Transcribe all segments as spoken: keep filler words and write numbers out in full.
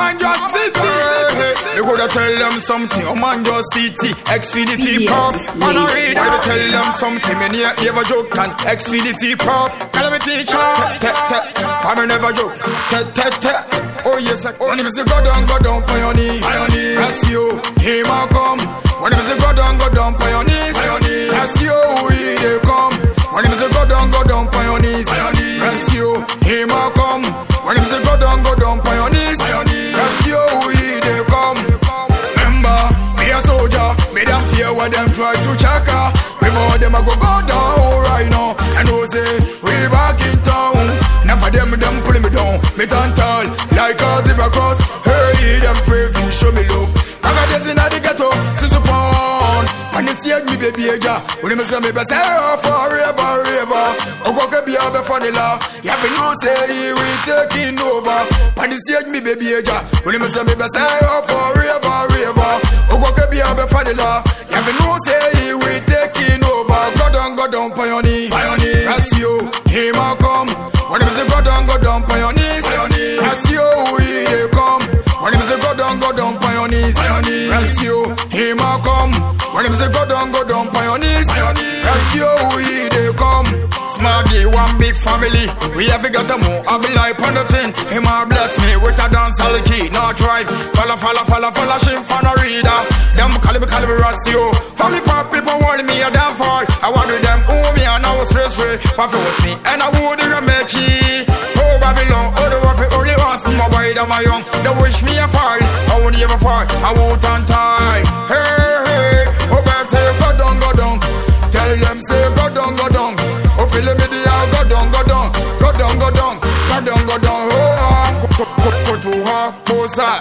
man just city. You gotta tell them something. Oh man just city. Xfinity pop. Man I read. Gotta tell them something. Me near never joke and Xfinity pop. Tell me teacher. Te te. I never joke. Te te te. Oh yes. When him say go down, go down, pioneer. Pioneer. That's you. Him a come. When him say go down, go down, pioneer. Pioneer. That's you. He they come. When him say go down, go down, pioneer. Pioneer. That's you. Him a come. When him say go down, go down, pioneer. Pioneer. That's you. He they come. Remember, me a soldier. Me them fear what them try to chaka. Before them a go go down right now. And who say we back in town. Never them them pulling me down. Me turn tall like a zebra cross. Hey, them free show me love. I got this in the ghetto, since the pound. And they see me baby ja. When me say me best forever, forever. Oh, go get be a be vanilla. You have no say we taking over. And they see me baby ja. When me say me best forever, forever. Oh, go get be a be vanilla. You have no say we taking over. Go down, go down, pioneer. Pioneer. That's you. Him a come. When me say go down, go down, pioneer. Pioneer. That's you. He come. When him say go down, go down, pioneers. That's you, him a come. When him say go down, go down, pioneers. That's you, he they come. Smarty, one big family. We have got a more, I be like on the thing. Him a bless me with a dance all key. Not right. Follow, follow, follow, follow, shim for no reader. Them call me, call me Ratio. Only pop people want me a damn fall. I want with them, oh me and I was stress free. But it was me, and I would remake it. Oh Babylon, oh the waffle, only once my boy, them a young. They wish me a fall, I won't ever fall. I won't untie. Hey, hey, oh better go down, go down. Tell them say go down, go down. Oh feel me the go down, go down, go down, go down, go down, go down. Oh, go go to her, posa.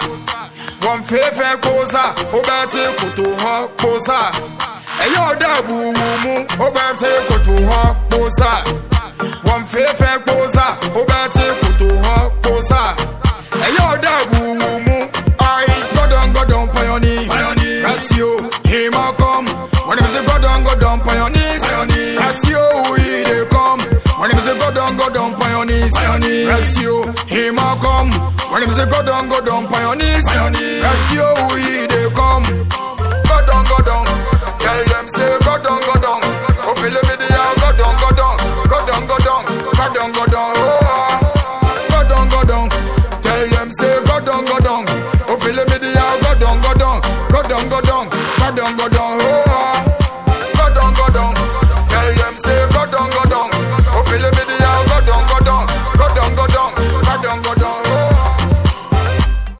One fair posa. Oh better go to her, posa. Hey yo, da boo boo. Oh better go to her, posa. One fair posa. Oh better go to her, posa. Hey yo, da boo boo. I go down, go down, pioneer. Pioneer. That's you. Him a come. When him say go down, go down, pioneer. Pioneer. That's you. He they come. When him say go down, go down, pioneer. Pioneer. That's you. Him a come. When him say go down, go down, pioneer. Pioneer. That's you. He they come. Go down, go down. Tell them say go down, go down. Oh feel me the go down, go down, go down, go down, go down, go down. Oh, go down, go down. Tell them say go down, go down. Oh feel me the go down, go down, go down, go down, go down, go down. Oh.